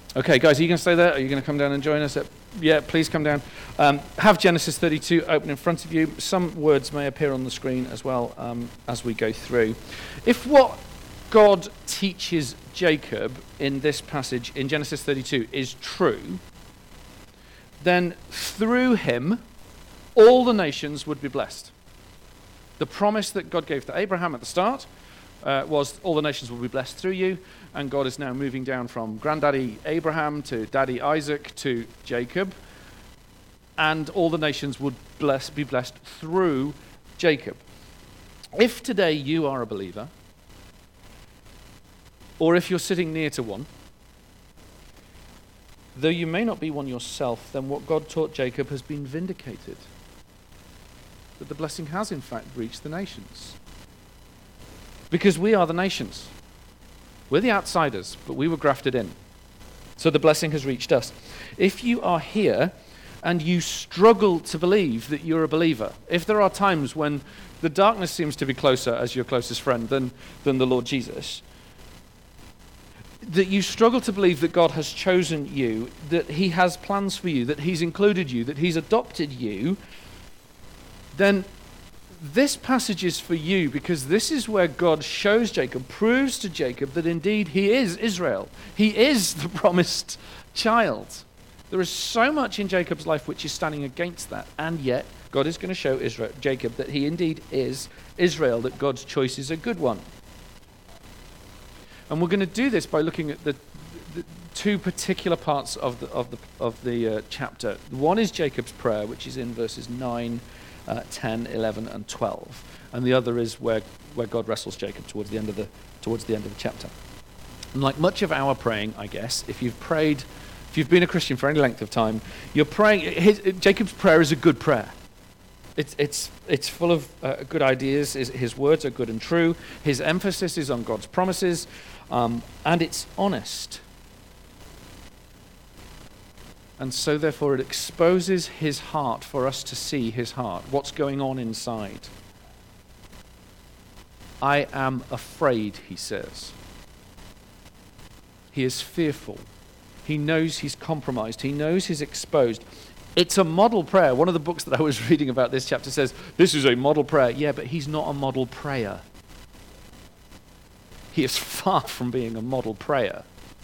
Okay, guys, are you going to stay there? Are you going to come down and join us? Yeah, please come down. Have Genesis 32 open in front of you. Some words may appear on the screen as well as we go through. If what God teaches Jacob in this passage in Genesis 32 is true, then through him, all the nations would be blessed. The promise that God gave to Abraham at the start was all the nations will be blessed through you, and God is now moving down from granddaddy Abraham to daddy Isaac to Jacob, and all the nations would be blessed through Jacob. If today you are a believer, or if you're sitting near to one, though you may not be one yourself, then what God taught Jacob has been vindicated. That the blessing has in fact reached the nations. Because we are the nations. We're the outsiders, but we were grafted in. So the blessing has reached us. If you are here and you struggle to believe that you're a believer, if there are times when the darkness seems to be closer as your closest friend than the Lord Jesus, that you struggle to believe that God has chosen you, that he has plans for you, that he's included you, that he's adopted you, then this passage is for you, because this is where God shows Jacob, proves to Jacob that indeed he is Israel. He is the promised child. There is so much in Jacob's life which is standing against that, and yet God is going to show Jacob that he indeed is Israel, that God's choice is a good one. And we're going to do this by looking at the two particular parts of the chapter. One is Jacob's prayer, which is in verses 9, 10, 11, and 12, and the other is where God wrestles Jacob towards the end of the chapter. And like much of our praying, I guess, if you've been a Christian for any length of time, you're praying. Jacob's prayer is a good prayer. It's full of good ideas. His words are good and true. His emphasis is on God's promises, and it's honest. And so therefore it exposes his heart for us to see his heart, what's going on inside. I am afraid, he says. He is fearful. He knows he's compromised. He knows he's exposed. It's a model prayer. One of the books that I was reading about this chapter says, this is a model prayer. Yeah, but he's not a model prayer. He is far from being a model prayer.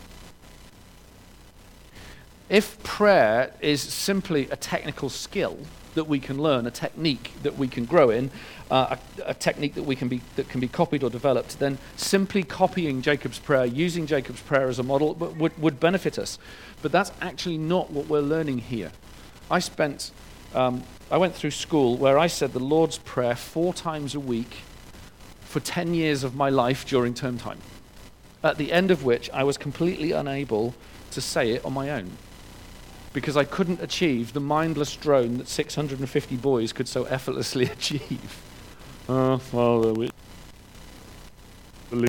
If prayer is simply a technical skill that we can learn, a technique that we can grow in, a technique that can be copied or developed, then simply copying Jacob's prayer, using Jacob's prayer as a model would benefit us. But that's actually not what we're learning here. I went through school where I said the Lord's Prayer 4 times a week for 10 years of my life during term time, at the end of which I was completely unable to say it on my own, because I couldn't achieve the mindless drone that 650 boys could so effortlessly achieve. Father, we believe.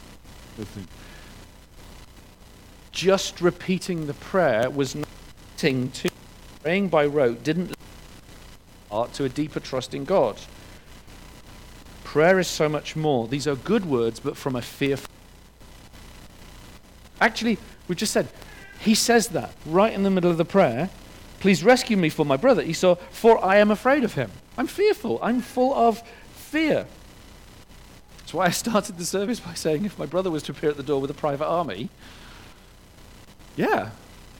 Just repeating the prayer was nothing to praying by rote, didn't lead to a deeper trust in God. Prayer is so much more. These are good words, but from a fearful. Actually, we just said, he says that right in the middle of the prayer. Please rescue me from my brother Esau, for I am afraid of him. I'm fearful. I'm full of fear. That's why I started the service by saying if my brother was to appear at the door with a private army, yeah.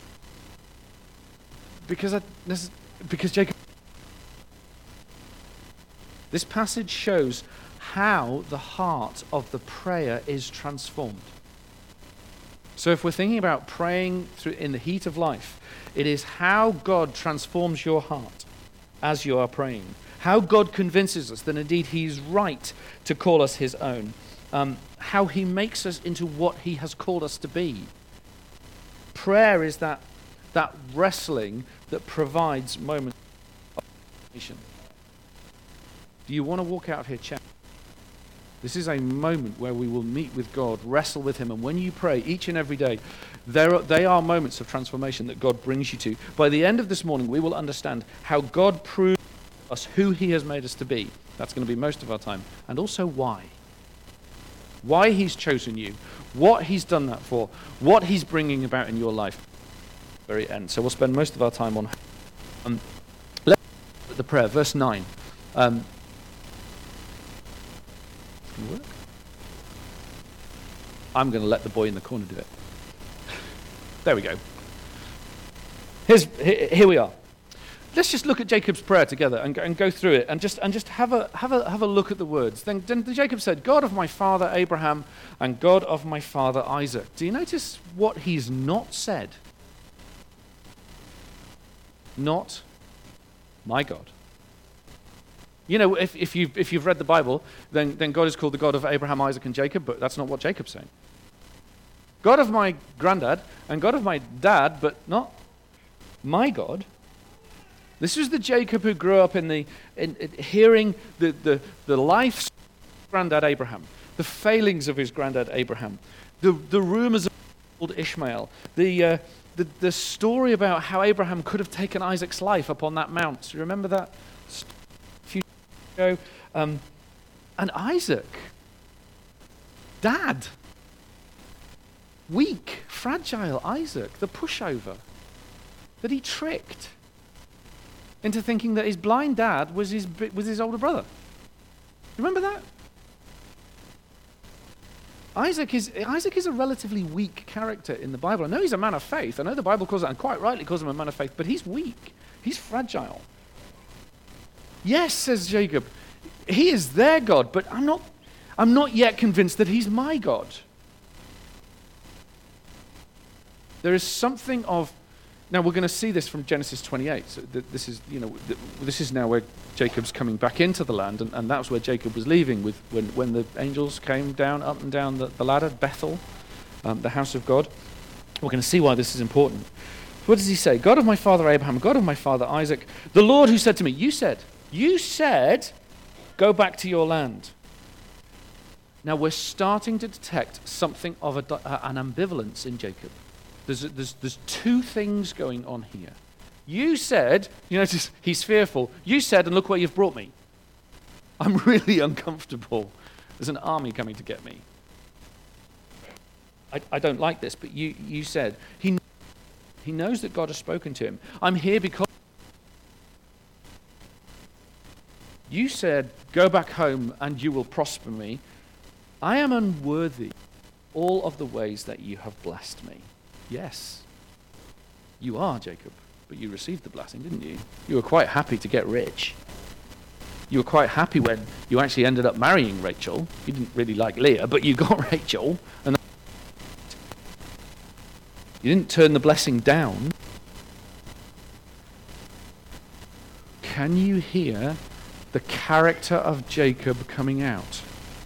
Because Jacob. This passage shows how the heart of the prayer is transformed. So if we're thinking about praying in the heat of life, it is how God transforms your heart as you are praying. How God convinces us that indeed he's right to call us his own. How he makes us into what he has called us to be. Prayer is that wrestling that provides moments of transformation. Do you want to walk out of here challenged? This is a moment where we will meet with God, wrestle with him, and when you pray each and every day, they are moments of transformation that God brings you to. By the end of this morning, we will understand how God proves to us who he has made us to be. That's going to be most of our time. And also why. Why he's chosen you, what he's done that for, what he's bringing about in your life. very end. So we'll spend most of our time on let's look at the prayer, verse 9. Can it work? I'm going to let the boy in the corner do it. There we go. Here we are. Let's just look at Jacob's prayer together and go through it and just have a look at the words. Then Jacob said, "God of my father Abraham and God of my father Isaac." Do you notice what he's not said? Not my God. You know, if you've read the Bible, then God is called the God of Abraham, Isaac, and Jacob, but that's not what Jacob's saying. God of my granddad and God of my dad, but not my God. This was the Jacob who grew up in hearing the life of his granddad Abraham, the failings of his granddad Abraham, the rumors of old Ishmael, the story about how Abraham could have taken Isaac's life upon that mount. Do you remember that a few years ago? And Isaac, dad, weak, fragile Isaac, the pushover that he tricked into thinking that his blind dad was his older brother. Remember that? Isaac is a relatively weak character in the Bible. I know he's a man of faith. I know the Bible calls it, and quite rightly calls him a man of faith, but he's weak. He's fragile. Yes, says Jacob, he is their God, but I'm not yet convinced that he's my God. There is something of. Now we're going to see this from Genesis 28. So this is now where Jacob's coming back into the land, and that's where Jacob was leaving when the angels came down up and down the ladder, Bethel, the house of God. We're going to see why this is important. What does he say? God of my father Abraham, God of my father Isaac, the Lord who said to me, you said, go back to your land. Now we're starting to detect something of an ambivalence in Jacob. There's two things going on here. You said, you notice he's fearful. You said, and look where you've brought me. I'm really uncomfortable. There's an army coming to get me. I don't like this, but you said. He knows that God has spoken to him. I'm here because you said, go back home and you will prosper me. I am unworthy all of the ways that you have blessed me. Yes, you are, Jacob, but you received the blessing, didn't you? You were quite happy to get rich. You were quite happy when you actually ended up marrying Rachel. You didn't really like Leah, but you got Rachel. And you didn't turn the blessing down. Can you hear the character of Jacob coming out?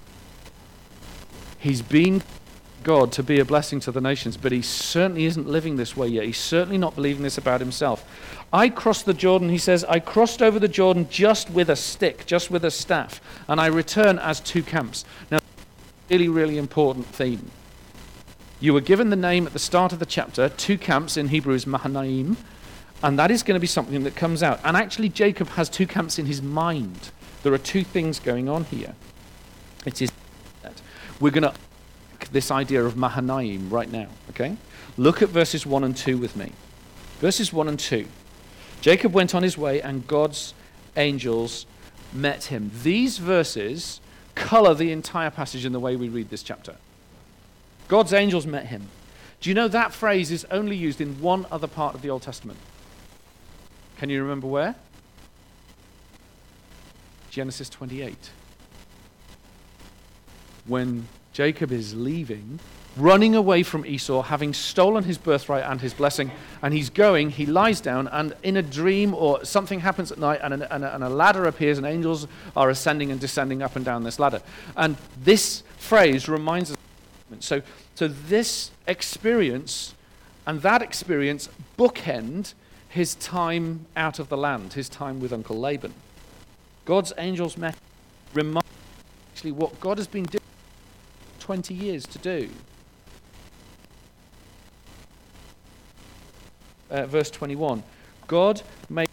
He's been God to be a blessing to the nations, but he certainly isn't living this way yet. He's certainly not believing this about himself. I crossed the Jordan, he says, I crossed over the Jordan just with a stick, just with a staff, and I return as two camps. Now, really, really important theme. You were given the name at the start of the chapter. Two camps in Hebrew is Mahanaim, and that is going to be something that comes out. And actually, Jacob has two camps in his mind. There are two things going on here. It is that we're going to this idea of Mahanaim right now, okay? Look at verses 1 and 2 with me. Verses 1 and 2. Jacob went on his way and God's angels met him. These verses color the entire passage in the way we read this chapter. God's angels met him. Do you know that phrase is only used in one other part of the Old Testament? Can you remember where? Genesis 28. When Jacob is leaving, running away from Esau, having stolen his birthright and his blessing, and he's going, he lies down, and in a dream or something happens at night, and a ladder appears, and angels are ascending and descending up and down this ladder. And this phrase reminds us. So this experience and that experience bookend his time out of the land, his time with Uncle Laban. God's angels met, remind actually what God has been doing 20 years to do. Verse 21. God made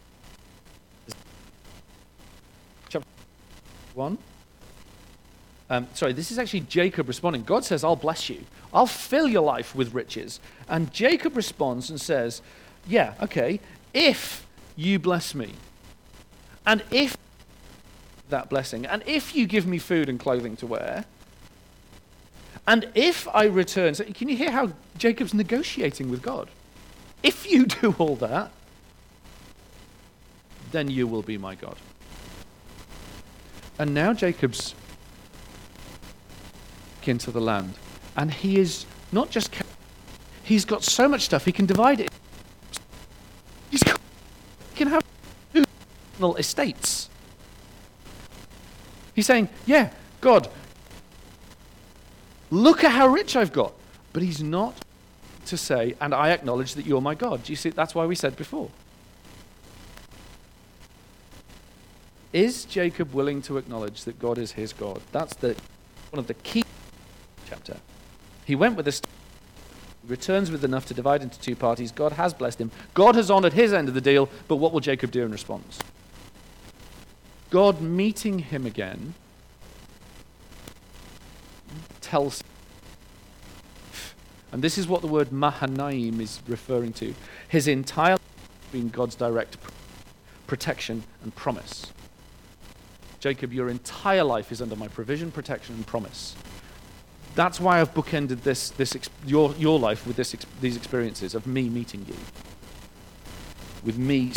chapter 1. This is actually Jacob responding. God says, I'll bless you. I'll fill your life with riches. And Jacob responds and says, yeah, okay, if you bless me, and if that blessing, and if you give me food and clothing to wear, and if I return, so can you hear how Jacob's negotiating with God? If you do all that, then you will be my God. And now Jacob's into the land, and he is not just, he's got so much stuff, he can divide it. He can have 2 estates. He's saying, yeah, God, look at how rich I've got. But he's not to say, and I acknowledge that you're my God. Do you see? That's why we said before. Is Jacob willing to acknowledge that God is his God? That's one of the key chapter. He went with this, returns with enough to divide into 2 parties. God has blessed him. God has honored his end of the deal, but what will Jacob do in response? God meeting him again tells, and this is what the word Mahanaim is referring to, his entire life being God's direct protection and promise. Jacob, your entire life is under my provision, protection, and promise. That's why I've bookended your life with these experiences of me meeting you. With me.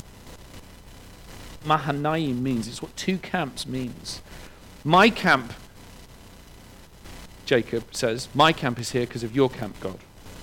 Mahanaim means, it's what 2 camps means. My camp, Jacob says, my camp is here because of your camp, God.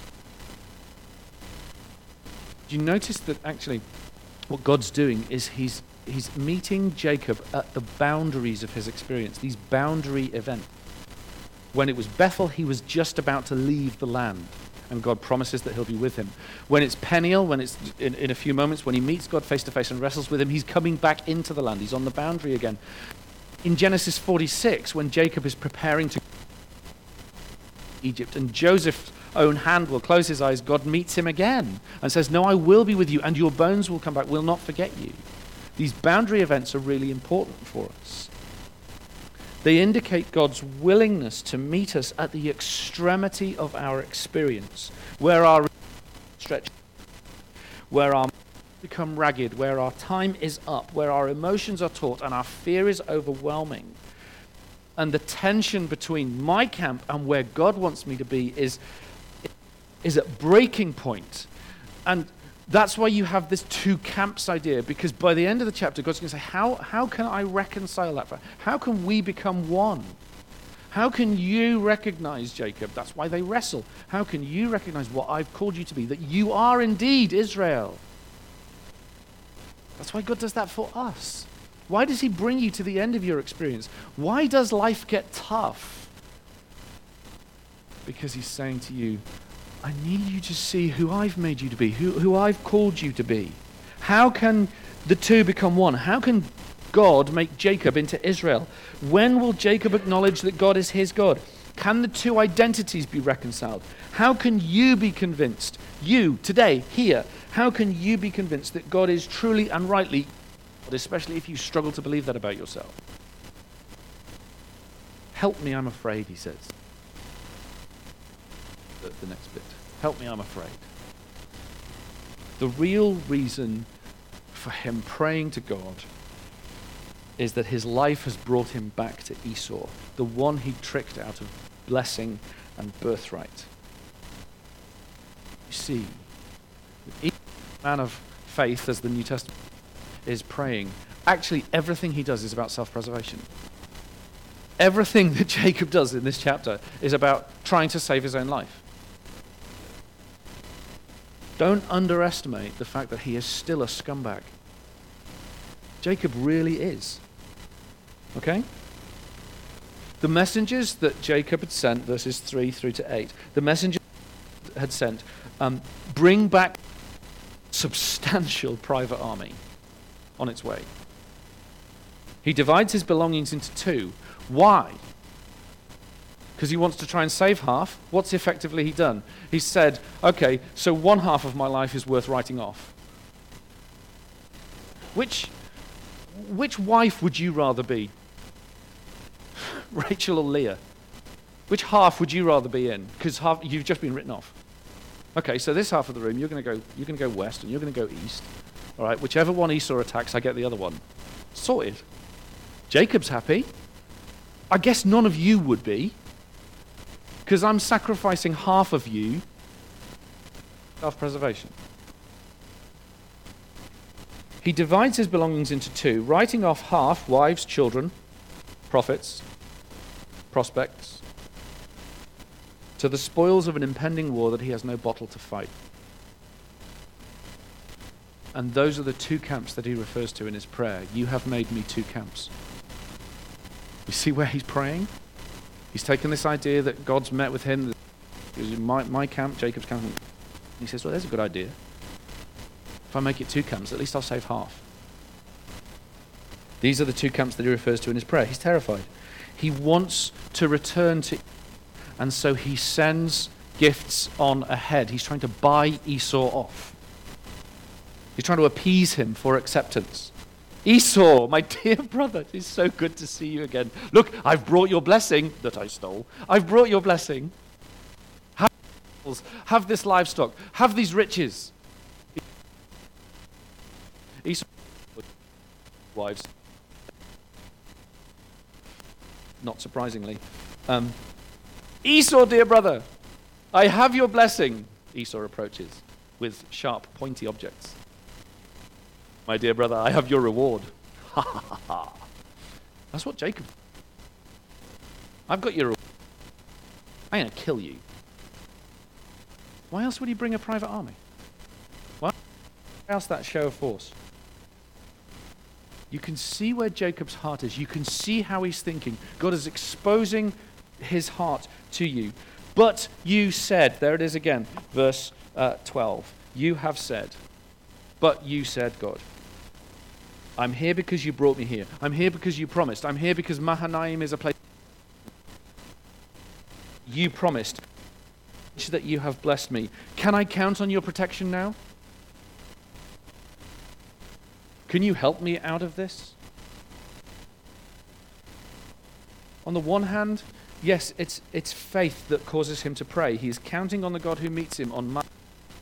Do you notice that actually what God's doing is he's meeting Jacob at the boundaries of his experience, these boundary events. When it was Bethel, he was just about to leave the land, and God promises that he'll be with him. When it's Peniel, when it's in a few moments, when he meets God face to face and wrestles with him, he's coming back into the land. He's on the boundary again. In Genesis 46, when Jacob is preparing to Egypt, and Joseph's own hand will close his eyes, God meets him again and says, no, I will be with you, and your bones will come back, will not forget you. These boundary events are really important for us. They indicate God's willingness to meet us at the extremity of our experience, where our stretch, where our become ragged, where our time is up, where our emotions are taut and our fear is overwhelming. And the tension between my camp and where God wants me to be is at breaking point. And that's why you have this 2 camps idea, because by the end of the chapter, God's going to say, how can I reconcile that? How can we become one? How can you recognize, Jacob? That's why they wrestle. How can you recognize what I've called you to be, that you are indeed Israel? That's why God does that for us. Why does he bring you to the end of your experience? Why does life get tough? Because he's saying to you, I need you to see who I've made you to be, who I've called you to be. How can the 2 become one? How can God make Jacob into Israel? When will Jacob acknowledge that God is his God? Can the 2 identities be reconciled? How can you be convinced, you, today, here, how can you be convinced that God is truly and rightly, especially if you struggle to believe that about yourself? Help me, I'm afraid, he says. The next bit. Help me, I'm afraid. The real reason for him praying to God is that his life has brought him back to Esau, the one he tricked out of blessing and birthright. You see, each man of faith, as the New Testament is praying, actually everything he does is about self-preservation. Everything that Jacob does in this chapter is about trying to save his own life. Don't underestimate the fact that he is still a scumbag. Jacob really is. Okay? The messengers that Jacob had sent, verses 3 through to 8, the messengers had sent, bring back substantial private army on its way. He divides his belongings into 2. Why? Because he wants to try and save half. What's effectively he done? He said, okay, so 1 half of my life is worth writing off. Which wife would you rather be? Rachel or Leah? Which half would you rather be in? Because half you've just been written off. Okay, so this half of the room, you're going to go west and you're going to go east. All right, whichever one Esau attacks, I get the other one. Sorted. Jacob's happy. I guess none of you would be, because I'm sacrificing half of you. Self-preservation. He divides his belongings into two, writing off half wives, children, profits, prospects, to the spoils of an impending war that he has no bottle to fight. And those are the two camps that he refers to in his prayer. You have made me two camps. You see where he's praying? He's taken this idea that God's met with him. My camp, Jacob's camp. And he says, well, there's a good idea. If I make it two camps, at least I'll save half. These are the two camps that he refers to in his prayer. He's terrified. He wants to return to, and so he sends gifts on ahead. He's trying to buy Esau off. He's trying to appease him for acceptance. Esau, my dear brother, it's so good to see you again. Look, I've brought your blessing that I stole. I've brought your blessing. Have this livestock. Have these riches. Esau, wives. Not surprisingly. Esau, dear brother, I have your blessing. Esau approaches with sharp, pointy objects. My dear brother, I have your reward. Ha ha ha ha. That's what Jacob. I've got your reward. I'm going to kill you. Why else would he bring a private army? Why else that show of force? You can see where Jacob's heart is. You can see how he's thinking. God is exposing his heart to you. But you said, there it is again, verse 12. You have said, but you said, God. I'm here because you brought me here. I'm here because you promised. I'm here because Mahanaim is a place you promised that you have blessed me. Can I count on your protection now? Can you help me out of this? On the one hand, yes, it's faith that causes him to pray. He's counting on the God who meets him on Monday.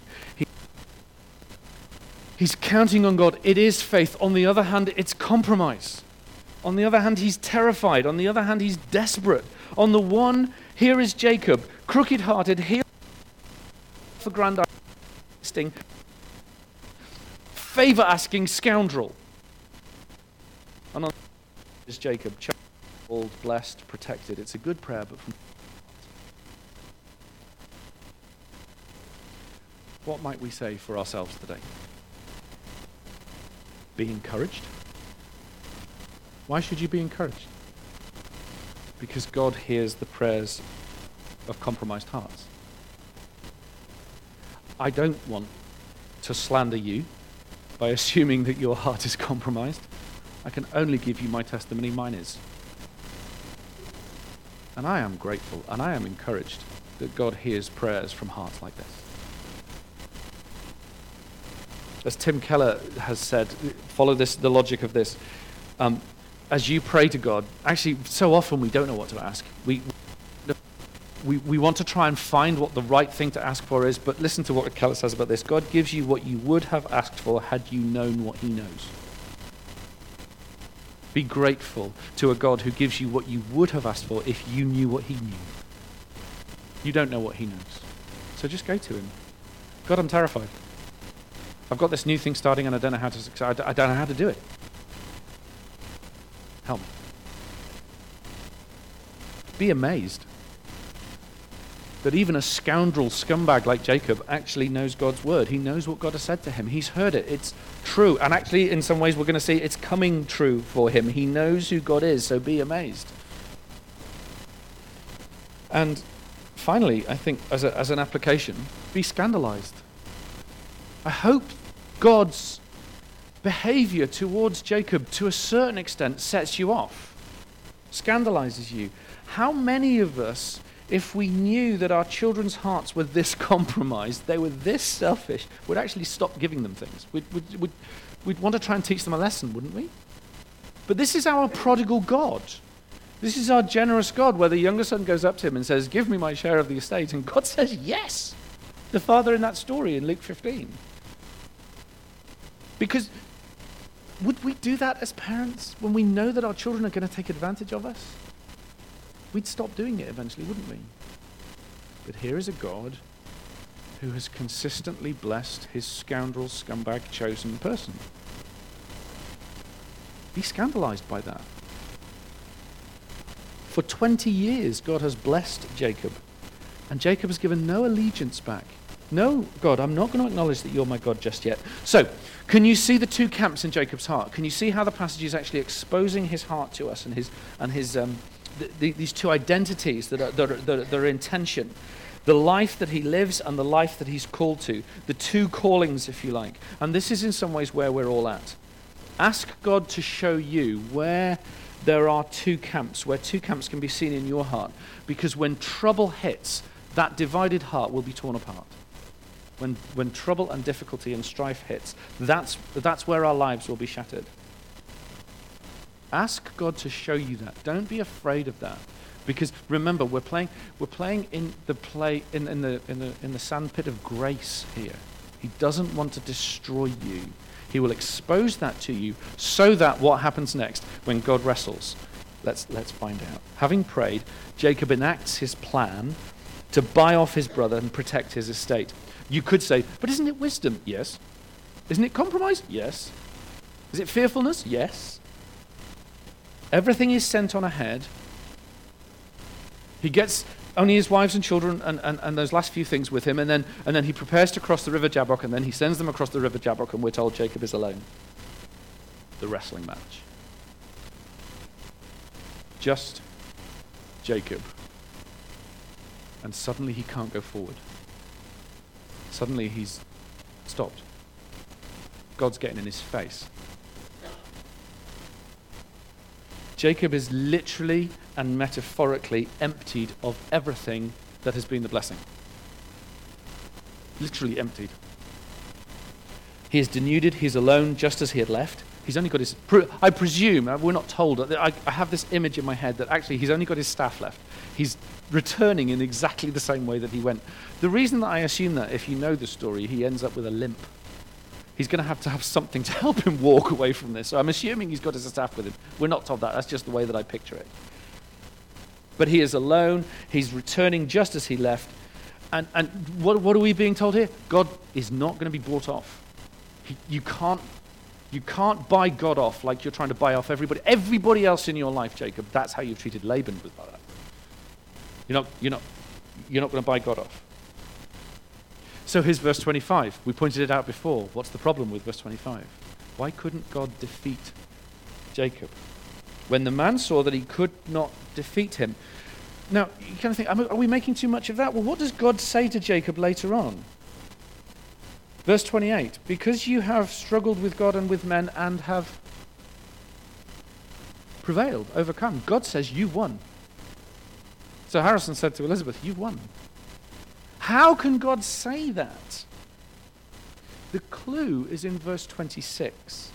He's counting on God. It is faith. On the other hand, it's compromise. On the other hand, he's terrified. On the other hand, he's desperate. On the one, here is Jacob, crooked-hearted, here for grandising, favor-asking scoundrel. And on the other is Jacob, child, blessed, protected. It's a good prayer, but from what might we say for ourselves today? Be encouraged. Why should you be encouraged? Because God hears the prayers of compromised hearts. I don't want to slander you by assuming that your heart is compromised. I can only give you my testimony, mine is. And I am grateful and I am encouraged that God hears prayers from hearts like this. As Tim Keller has said, follow the logic of this. As you pray to God, actually, so often we don't know what to ask. We want to try and find what the right thing to ask for is, but listen to what Keller says about this. God gives you what you would have asked for had you known what he knows. Be grateful to a God who gives you what you would have asked for if you knew what he knew. You don't know what he knows. So just go to him. God, I'm terrified. I've got this new thing starting and I don't know how to succeed. I don't know how to do it. Help me. Be amazed that even a scoundrel scumbag like Jacob actually knows God's word. He knows what God has said to him. He's heard it. It's true. And actually, in some ways, we're going to see it's coming true for him. He knows who God is, so be amazed. And finally, I think as an application, be scandalized. I hope God's behavior towards Jacob to a certain extent sets you off, scandalizes you. How many of us, if we knew that our children's hearts were this compromised, they were this selfish, would actually stop giving them things? We'd want to try and teach them a lesson, wouldn't we? But this is our prodigal God. This is our generous God, where the younger son goes up to him and says, give me my share of the estate. And God says, yes. The father in that story in Luke 15. Because would we do that as parents when we know that our children are going to take advantage of us? We'd stop doing it eventually, wouldn't we? But here is a God who has consistently blessed his scoundrel, scumbag, chosen person. Be scandalized by that. For 20 years, God has blessed Jacob, and Jacob has given no allegiance back. No, God, I'm not going to acknowledge that you're my God just yet. So, can you see the two camps in Jacob's heart? Can you see how the passage is actually exposing his heart to us and these two identities that are in tension? The life that he lives and the life that he's called to. The two callings, if you like. And this is in some ways where we're all at. Ask God to show you where there are two camps, where two camps can be seen in your heart. Because when trouble hits, that divided heart will be torn apart. When trouble and difficulty and strife hits, that's where our lives will be shattered. Ask God to show you that. Don't be afraid of that. Because remember, we're playing in the sandpit of grace here. He doesn't want to destroy you. He will expose that to you so that what happens next when God wrestles? Let's find out. Having prayed, Jacob enacts his plan to buy off his brother and protect his estate. You could say, but isn't it wisdom? Yes. Isn't it compromise? Yes. Is it fearfulness? Yes. Everything is sent on ahead. He gets only his wives and children and those last few things with him, and then he prepares to cross the river Jabbok, and then he sends them across the river Jabbok, and we're told Jacob is alone. The wrestling match. Just Jacob. And suddenly he can't go forward. Suddenly he's stopped. God's getting in his face. Jacob is literally and metaphorically emptied of everything that has been the blessing. Literally emptied. He is denuded, he's alone just as he had left. He's only got his, I presume, we're not told, I have this image in my head that actually he's only got his staff left. He's returning in exactly the same way that he went. The reason that I assume that, if you know the story, he ends up with a limp. He's going to have something to help him walk away from this. So I'm assuming he's got his staff with him. We're not told that. That's just the way that I picture it. But he is alone. He's returning just as he left. And what are we being told here? God is not going to be bought off. You can't buy God off like you're trying to buy off everybody else in your life, Jacob. That's how you've treated Laban with that. You're not going to buy God off. So here's verse 25. We pointed it out before. What's the problem with verse 25? Why couldn't God defeat Jacob? When the man saw that he could not defeat him. Now, you kind of think, are we making too much of that? Well, what does God say to Jacob later on? Verse 28, because you have struggled with God and with men and have prevailed, overcome. God says you won. So Harrison said to Elizabeth, you won. How can God say that? The clue is in verse 26.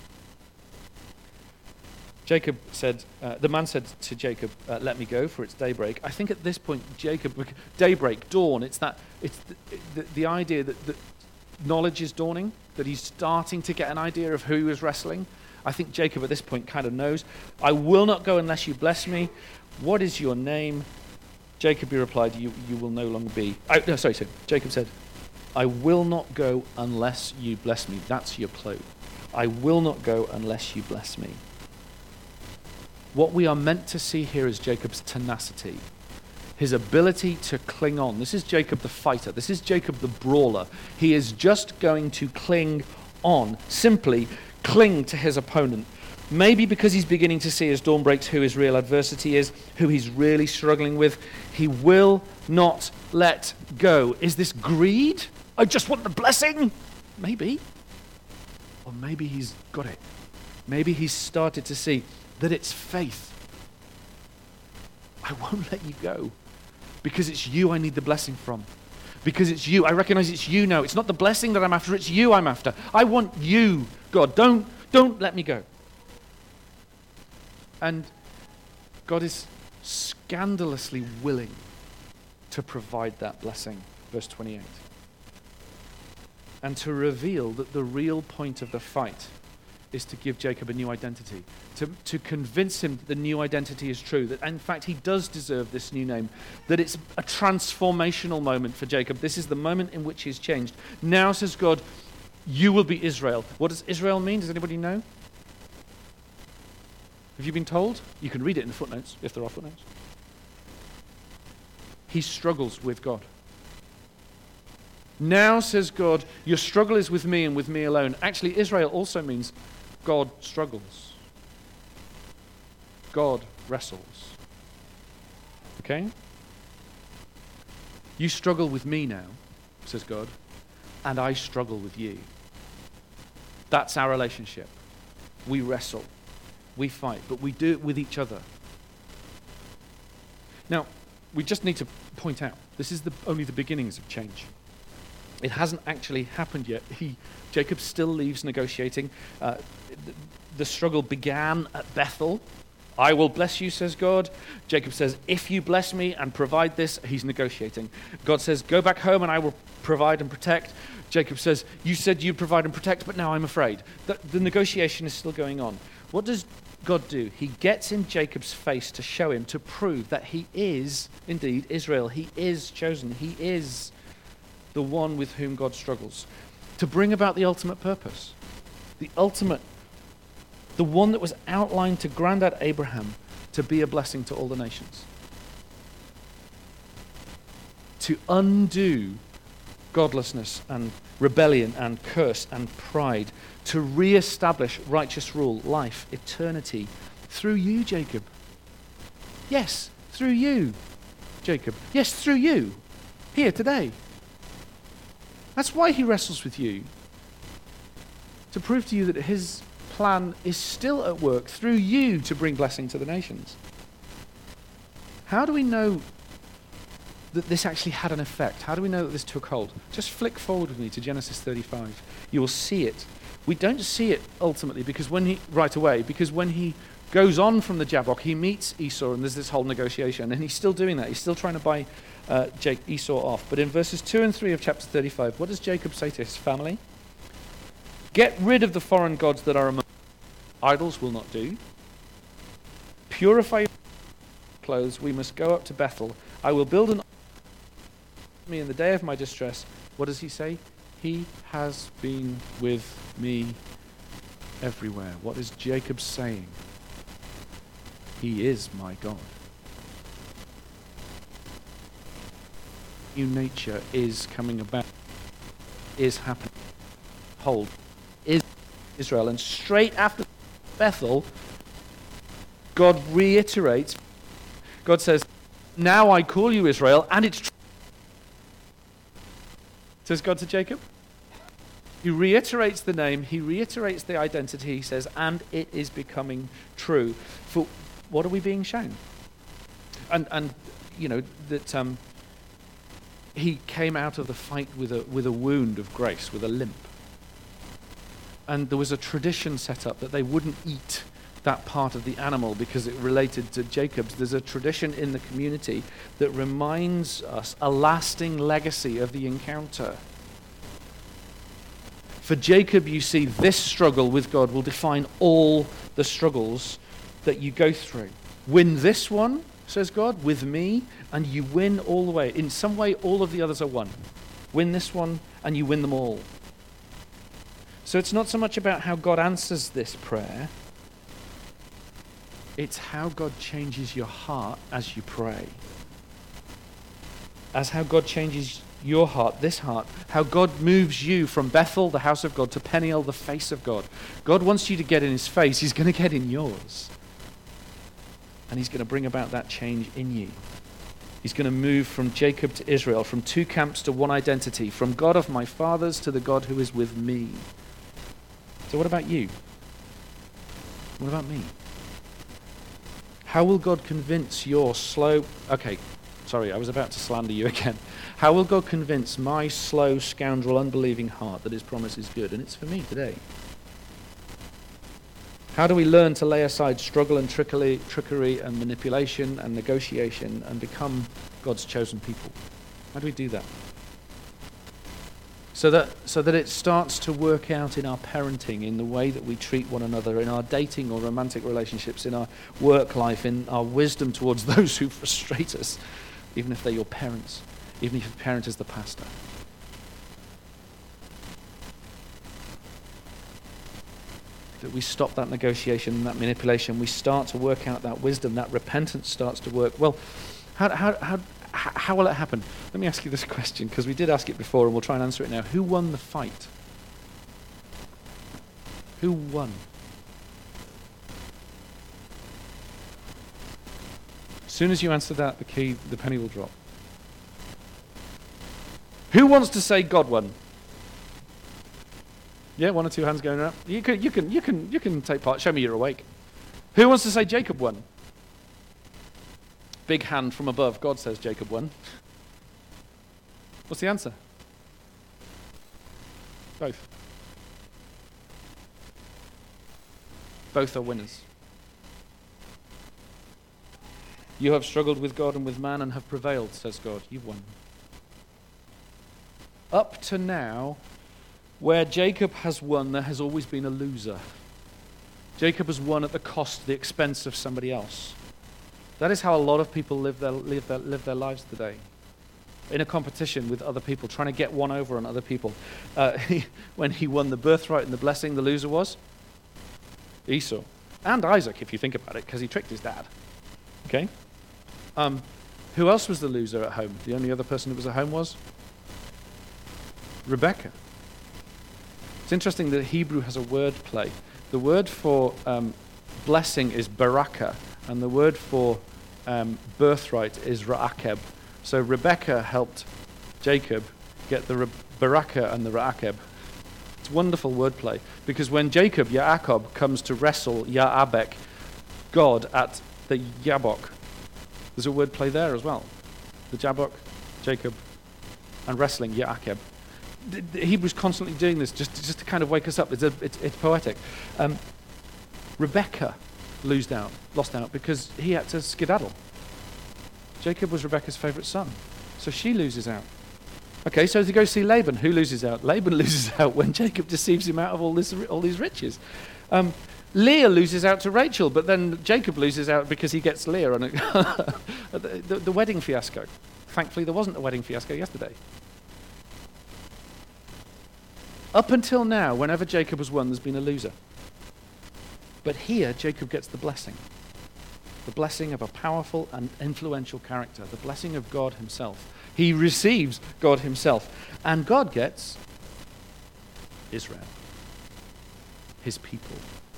Jacob said, the man said to Jacob, let me go, for it's daybreak. I think at this point, daybreak, dawn, it's the idea that knowledge is dawning, that he's starting to get an idea of who he was wrestling. I think Jacob at this point kind of knows. I will not go unless you bless me. What is your name? Jacob, he replied, you will no longer be. Jacob said, I will not go unless you bless me. That's your clue. I will not go unless you bless me. What we are meant to see here is Jacob's tenacity, his ability to cling on. This is Jacob the fighter. This is Jacob the brawler. He is just going to cling on, simply cling to his opponent. Maybe because he's beginning to see as dawn breaks who his real adversity is, who he's really struggling with. He will not let go. Is this greed? I just want the blessing? Maybe. Or maybe he's got it. Maybe he's started to see that it's faith. I won't let you go because it's you I need the blessing from. Because it's you. I recognize it's you now. It's not the blessing that I'm after, it's you I'm after. I want you, God. Don't let me go. And God is scandalously willing to provide that blessing. Verse 28. And to reveal that the real point of the fight is to give Jacob a new identity, to convince him that the new identity is true, that in fact he does deserve this new name, that it's a transformational moment for Jacob. This is the moment in which he's changed. Now, says God, you will be Israel. What does Israel mean? Does anybody know? Have you been told? You can read it in the footnotes, if there are footnotes. He struggles with God. Now, says God, your struggle is with me and with me alone. Actually, Israel also means God struggles. God wrestles. Okay? You struggle with me now, says God, and I struggle with you. That's our relationship. We wrestle. We fight, but we do it with each other. Now, we just need to point out, this is only the beginnings of change. It hasn't actually happened yet. Jacob still leaves negotiating. The struggle began at Bethel. I will bless you, says God. Jacob says, if you bless me and provide this, he's negotiating. God says, go back home and I will provide and protect. Jacob says, you said you'd provide and protect, but now I'm afraid. The negotiation is still going on. What does God do? He gets in Jacob's face to show him, to prove that he is indeed Israel. He is chosen. He is the one with whom God struggles, to bring about the ultimate purpose, the one that was outlined to Grandad Abraham, to be a blessing to all the nations, to undo godlessness and rebellion and curse and pride, to re-establish righteous rule, life, eternity, through you, Jacob. Yes, through you, Jacob. Yes, through you, here today. That's why he wrestles with you, to prove to you that his plan is still at work through you to bring blessing to the nations. How do we know that this actually had an effect? How do we know that this took hold? Just flick forward with me to Genesis 35. You will see it. We don't see it ultimately because when he goes on from the Jabbok, he meets Esau and there's this whole negotiation, and he's still doing that. He's still trying to buy Esau off. But in verses 2 and 3 of chapter 35, what does Jacob say to his family? Get rid of the foreign gods that are among you. Idols will not do. Purify your clothes. We must go up to Bethel. I will build an altar me in the day of my distress. What does he say? He has been with me everywhere. What is Jacob saying? He is my God. New nature is coming about, is happening. Hold, is Israel. And straight after Bethel, God reiterates, God says, now I call you Israel, and it's true. Says God to Jacob. He reiterates the name, he reiterates the identity, he says, and it is becoming true. For what are we being shown? And you know, that he came out of the fight with a wound of grace, with a limp. And there was a tradition set up that they wouldn't eat that part of the animal because it related to Jacob's. There's a tradition in the community that reminds us a lasting legacy of the encounter. For Jacob, you see, this struggle with God will define all the struggles that you go through. Win this one, says God, with me, and you win all the way. In some way, all of the others are won. Win this one, and you win them all. So it's not so much about how God answers this prayer. It's how God changes your heart as you pray. As how God changes your heart, this heart, how God moves you from Bethel, the house of God, to Peniel, the face of God. God wants you to get in his face. He's going to get in yours. And he's going to bring about that change in you. He's going to move from Jacob to Israel, from two camps to one identity, from God of my fathers to the God who is with me. So what about you? What about me? How will God convince your slow... Okay, sorry, I was about to slander you again. How will God convince my slow, scoundrel, unbelieving heart that his promise is good? And it's for me today. How do we learn to lay aside struggle and trickery and manipulation and negotiation and become God's chosen people? How do we do that? So that it starts to work out in our parenting, in the way that we treat one another, in our dating or romantic relationships, in our work life, in our wisdom towards those who frustrate us, even if they're your parents, even if your parent is the pastor. That we stop that negotiation and that manipulation. We start to work out that wisdom, that repentance starts to work. Well, how will it happen? Let me ask you this question, because we did ask it before and we'll try and answer it now. Who won the fight? Who won? As soon as you answer that, the penny will drop. Who wants to say God won? Yeah, one or two hands going around. You can take part. Show me you're awake. Who wants to say Jacob won? Big hand from above. God says Jacob won. What's the answer? Both. Both are winners. You have struggled with God and with man and have prevailed, says God. You've won. Up to now, where Jacob has won, there has always been a loser. Jacob has won at the cost, the expense of somebody else. That is how a lot of people live their lives today. In a competition with other people, trying to get one over on other people. When he won the birthright and the blessing, the loser was Esau. And Isaac, if you think about it, because he tricked his dad. Okay? Who else was the loser at home? The only other person who was at home was Rebecca. It's interesting that Hebrew has a word play. The word for blessing is barakah, and the word for birthright is ra'akeb. So Rebecca helped Jacob get the barakah and the ra'akeb. It's wonderful wordplay, because when Jacob, Yaakov, comes to wrestle Ya'abek, God, at the Yabok, there's a wordplay there as well. The Jabok, Jacob, and wrestling Yaakov. The Hebrews constantly doing this just to kind of wake us up. It's poetic. Rebecca lost out because he had to skedaddle. Jacob was Rebecca's favorite son, so she loses out. Okay, so as he goes see Laban, who loses out? Laban loses out when Jacob deceives him out of all these riches. Leah loses out to Rachel, but then Jacob loses out because he gets Leah on the wedding fiasco. Thankfully, there wasn't a wedding fiasco yesterday. Up until now, whenever Jacob has won, there's been a loser. But here, Jacob gets the blessing. The blessing of a powerful and influential character. The blessing of God himself. He receives God himself. And God gets Israel. His people.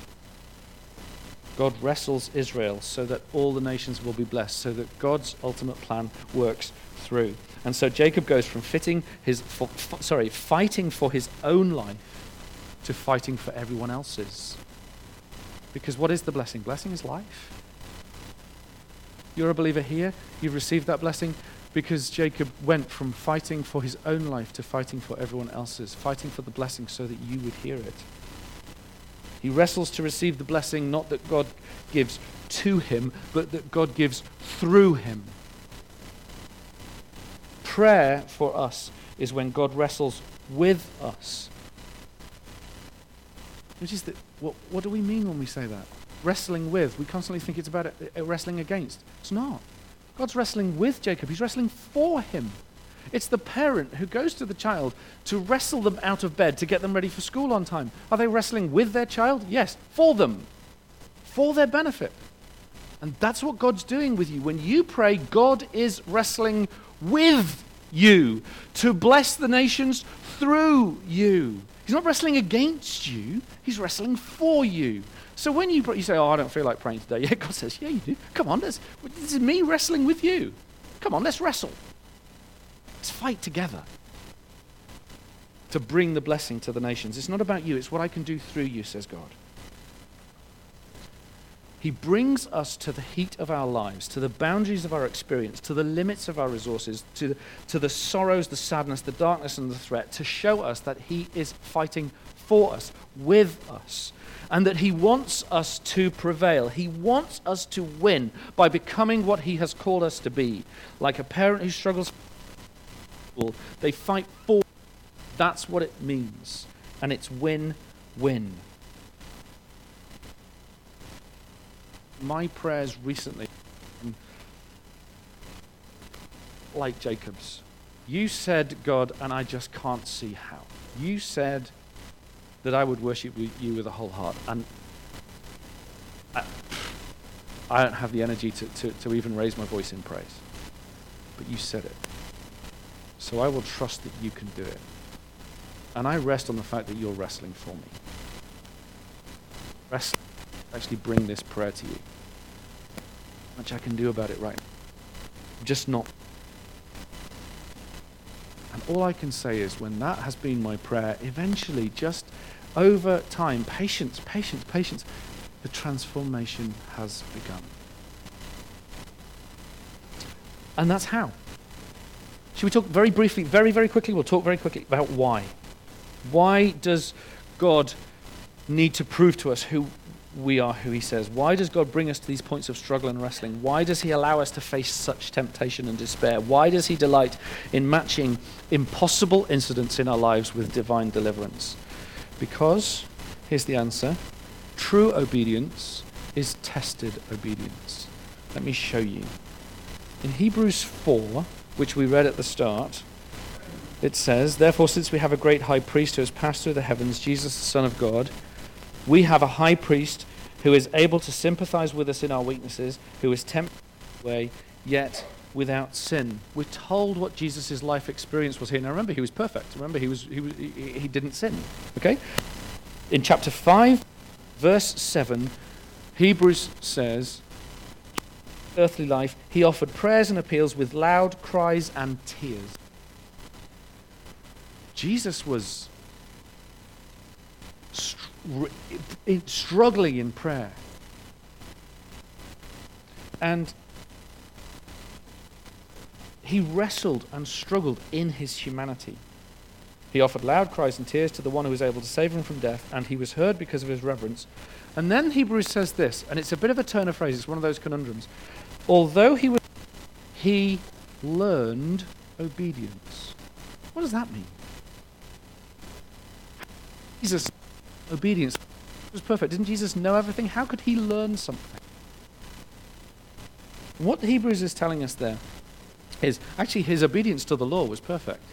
God wrestles Israel so that all the nations will be blessed. So that God's ultimate plan works through. And so Jacob goes from fighting for his own life to fighting for everyone else's. Because what is the blessing? Blessing is life. You're a believer here. You've received that blessing because Jacob went from fighting for his own life to fighting for everyone else's, fighting for the blessing so that you would hear it. He wrestles to receive the blessing, not that God gives to him, but that God gives through him. Prayer for us is when God wrestles with us. Which is what do we mean when we say that? Wrestling with. We constantly think it's about wrestling against. It's not. God's wrestling with Jacob. He's wrestling for him. It's the parent who goes to the child to wrestle them out of bed to get them ready for school on time. Are they wrestling with their child? Yes, for them. For their benefit. And that's what God's doing with you. When you pray, God is wrestling with you to bless the nations through you. He's not wrestling against you. He's wrestling for you. So when you say, I don't feel like praying today. Yeah, God says, yeah, you do. Come on, this is me wrestling with you. Come on, let's wrestle. Let's fight together to bring the blessing to the nations. It's not about you. It's what I can do through you, says God. He brings us to the heat of our lives, to the boundaries of our experience, to the limits of our resources, to the sorrows, the sadness, the darkness, and the threat, to show us that he is fighting for us, with us, and that he wants us to prevail. He wants us to win by becoming what he has called us to be. Like a parent who struggles, they fight for. That's what it means. And it's win-win. My prayers recently, like Jacob's. You said, God, and I just can't see how. You said that I would worship you with a whole heart. And I don't have the energy to even raise my voice in praise. But you said it. So I will trust that you can do it. And I rest on the fact that you're wrestling for me. Actually bring this prayer to you. Much I can do about it right now. Just not. And all I can say is when that has been my prayer, eventually just over time, patience, the transformation has begun. And that's how. Should we talk very briefly, very, very quickly? We'll talk very quickly about why. Why does God need to prove to us who we are, who he says? Why does God bring us to these points of struggle and wrestling? Why does he allow us to face such temptation and despair? Why does he delight in matching impossible incidents in our lives with divine deliverance? Because, here's the answer, true obedience is tested obedience. Let me show you. In Hebrews 4, which we read at the start, it says, therefore, since we have a great high priest who has passed through the heavens, Jesus, the Son of God, we have a high priest who is able to sympathize with us in our weaknesses, who is tempted in the way, yet without sin. We're told what Jesus' life experience was here. Now remember, he was perfect. Remember, he didn't sin. Okay? In chapter 5, verse 7, Hebrews says, earthly life, he offered prayers and appeals with loud cries and tears. Jesus was struggling in prayer. And he wrestled and struggled in his humanity. He offered loud cries and tears to the one who was able to save him from death, and he was heard because of his reverence. And then Hebrews says this, and it's a bit of a turn of phrase, it's one of those conundrums. Although he learned obedience. What does that mean? Jesus' obedience was perfect. Didn't Jesus know everything? How could he learn something? What Hebrews is telling us there is actually his obedience to the law was perfect.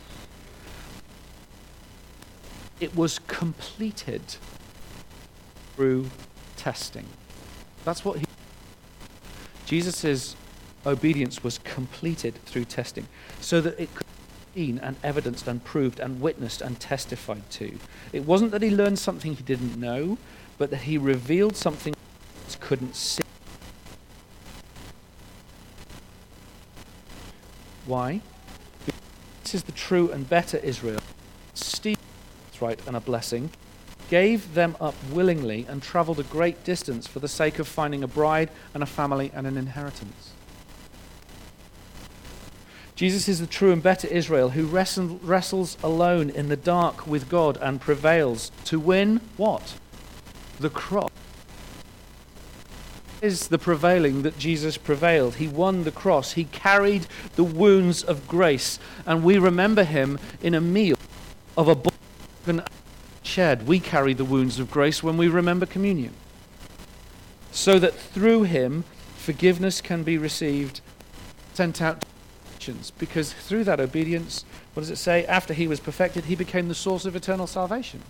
It was completed through testing. That's what Jesus' obedience was completed through testing, so that it could be seen and evidenced and proved and witnessed and testified to. It wasn't that he learned something he didn't know, but that he revealed something he couldn't see. Why? Because this is the true and better Israel. Stephen, right, and a blessing, gave them up willingly and traveled a great distance for the sake of finding a bride and a family and an inheritance. Jesus is the true and better Israel who wrestles alone in the dark with God and prevails to win what? The cross. It is the prevailing that Jesus prevailed. He won the cross. He carried the wounds of grace. And we remember him in a meal of a broken shed. We carry the wounds of grace when we remember communion. So that through him, forgiveness can be received, sent out to nations. Because through that obedience, what does it say? After he was perfected, he became the source of eternal salvation.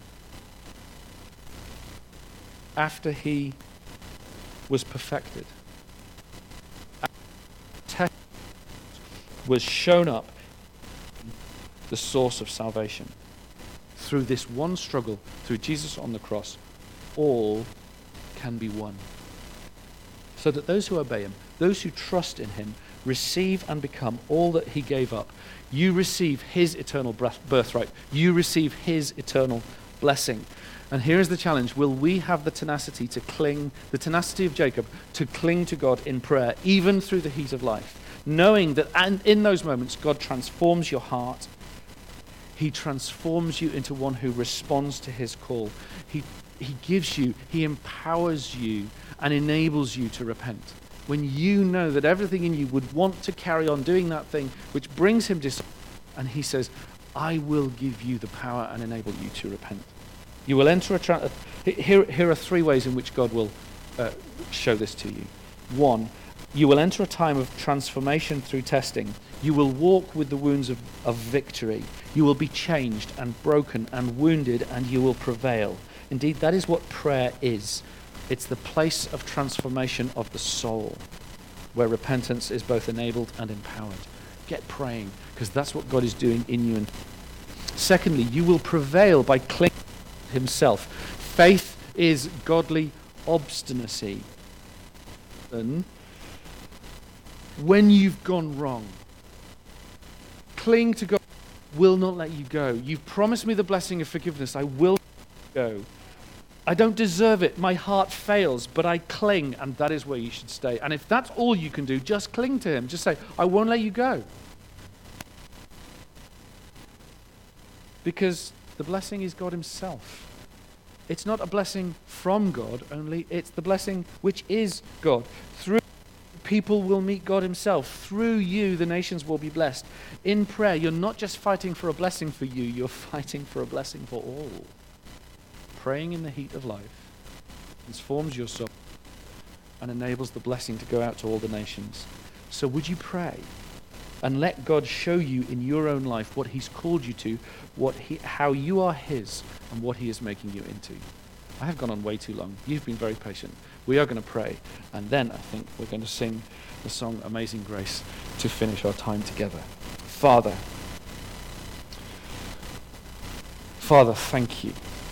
After he was perfected. Was shown up the source of salvation. Through this one struggle, through Jesus on the cross, all can be won. So that those who obey him, those who trust in him, receive and become all that he gave up. You receive his eternal birthright. You receive his eternal blessing. And here is the challenge. Will we have the tenacity to cling, the tenacity of Jacob, to cling to God in prayer, even through the heat of life, knowing that and in those moments God transforms your heart, He transforms you into one who responds to his call. He gives you, he empowers you and enables you to repent. When you know that everything in you would want to carry on doing that thing which brings him disappointment, and he says, I will give you the power and enable you to repent. You will enter here are 3 ways in which God will show this to you. 1, you will enter a time of transformation through testing. You will walk with the wounds of victory. You will be changed and broken and wounded, and you will prevail. Indeed, that is what prayer is. It's the place of transformation of the soul, where repentance is both enabled and empowered. Get praying, because that's what God is doing in you. And secondly, you will prevail by clinging to himself. Faith is godly obstinacy. And when you've gone wrong, cling to God. Will not let you go. You've promised me the blessing of forgiveness. I will go. I don't deserve it. My heart fails, but I cling, and that is where you should stay. And if that's all you can do, just cling to him. Just say, I won't let you go. Because the blessing is God himself. It's not a blessing from God only, it's the blessing which is God. Through people will meet God himself. Through you, the nations will be blessed. In prayer, you're not just fighting for a blessing for you, you're fighting for a blessing for all. Praying in the heat of life transforms your soul and enables the blessing to go out to all the nations. So would you pray and let God show you in your own life what he's called you to, how you are his, and what he is making you into. I have gone on way too long. You've been very patient. We are going to pray, and then I think we're going to sing the song Amazing Grace to finish our time together. Father, thank you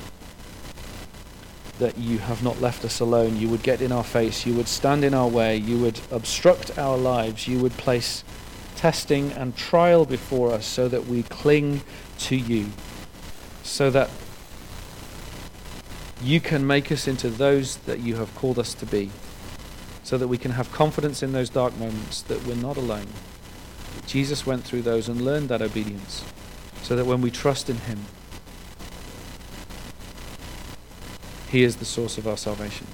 that you have not left us alone. You would get in our face. You would stand in our way. You would obstruct our lives. You would place testing and trial before us so that we cling to you, so that you can make us into those that you have called us to be, so that we can have confidence in those dark moments that we're not alone. Jesus went through those and learned that obedience, so that when we trust in him, he is the source of our salvation.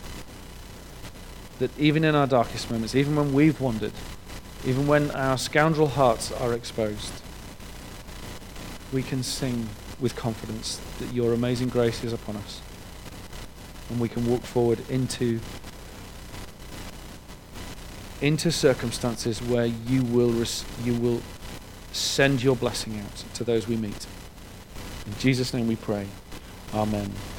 That even in our darkest moments, even when we've wandered, even when our scoundrel hearts are exposed, we can sing with confidence that your amazing grace is upon us. And we can walk forward into circumstances where you will send your blessing out to those we meet. In Jesus' name we pray. Amen.